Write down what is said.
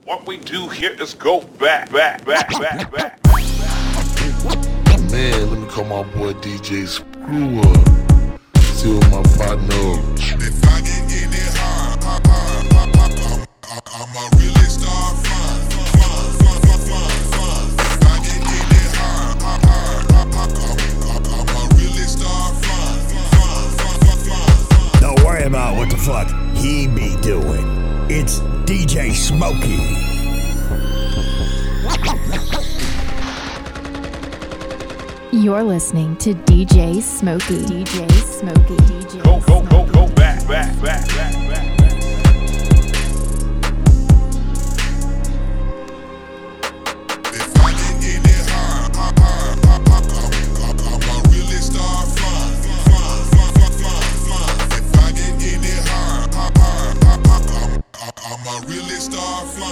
What we do here is go back. Man, let me call my boy DJ Screw Up. See what my partner. If I get in it hard, I'ma really start fun. If I get in it hard, I'ma really start fun. Don't worry about what the fuck he be doing. It's DJ Smokey. You're listening to DJ Smokey. DJ Smokey. go back.